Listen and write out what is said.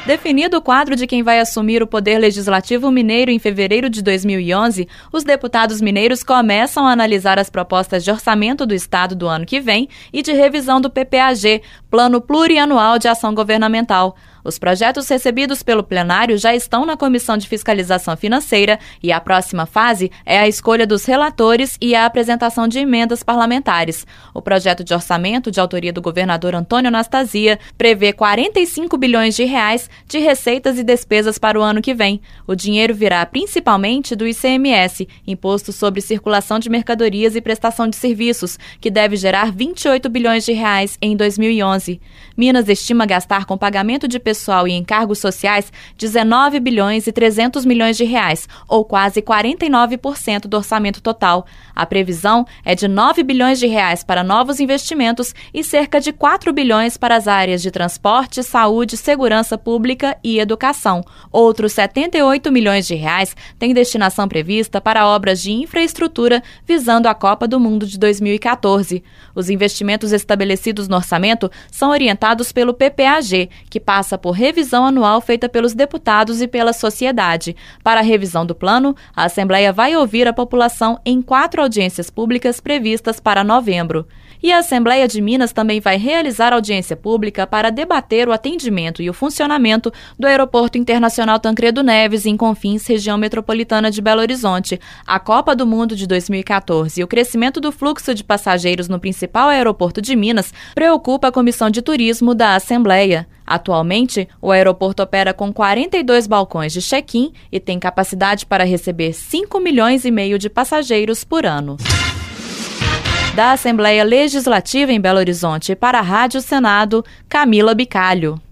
Definido o quadro de quem vai assumir o Poder Legislativo Mineiro em fevereiro de 2011, os deputados mineiros começam a analisar as propostas de orçamento do Estado do ano que vem e de revisão do PPAG, Plano Plurianual de Ação Governamental. Os projetos recebidos pelo plenário já estão na Comissão de Fiscalização Financeira e a próxima fase é a escolha dos relatores e a apresentação de emendas parlamentares. O projeto de orçamento, de autoria do governador Antônio Anastasia, prevê 45 bilhões de reais de receitas e despesas para o ano que vem. O dinheiro virá principalmente do ICMS, Imposto sobre Circulação de Mercadorias e Prestação de Serviços, que deve gerar 28 bilhões de reais em 2011. Minas estima gastar com pagamento de pessoal e encargos sociais 19 bilhões e 300 milhões de reais, ou quase 49% do orçamento total. A previsão é de 9 bilhões de reais para novos investimentos e cerca de 4 bilhões para as áreas de transporte, saúde, segurança pública e educação. Outros 78 milhões de reais têm destinação prevista para obras de infraestrutura visando a Copa do Mundo de 2014. Os investimentos estabelecidos no orçamento são orientados pelo PPAG, que passa por revisão anual feita pelos deputados e pela sociedade. Para a revisão do plano, a Assembleia vai ouvir a população em 4 audiências públicas previstas para novembro. E a Assembleia de Minas também vai realizar audiência pública para debater o atendimento e o funcionamento do Aeroporto Internacional Tancredo Neves, em Confins, região metropolitana de Belo Horizonte. A Copa do Mundo de 2014 e o crescimento do fluxo de passageiros no principal aeroporto de Minas preocupa a Comissão de Turismo da Assembleia. Atualmente, o aeroporto opera com 42 balcões de check-in e tem capacidade para receber 5,5 milhões de passageiros por ano. Da Assembleia Legislativa em Belo Horizonte para a Rádio Senado, Camila Bicalho.